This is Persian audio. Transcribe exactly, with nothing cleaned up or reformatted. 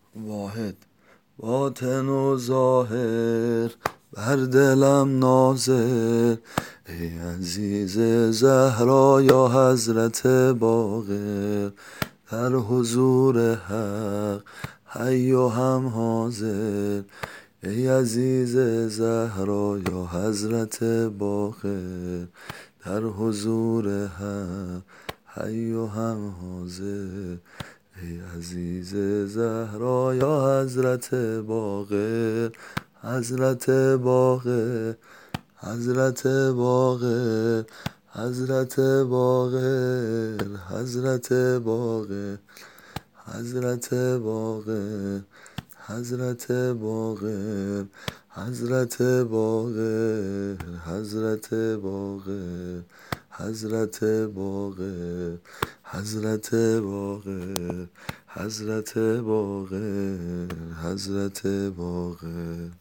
واحد باطن و ظاهر بر دلم ناظر، ای عزیز زهرا یا حضرت باقر، در حضور حق حی و هم حاضر. ای عزیز زهرا یا حضرت باقر، در حضور حق حی و هم حاضر. ای عزیز زهرا یا حضرت باقر، حضرت باقر، حضرت باقر، حضرت باقر، حضرت باقر، حضرت باقر، حضرت باقر، حضرت باقر، حضرت باقر، حضرت باقر، حضرت باقر، حضرت باقر، حضرت باقر.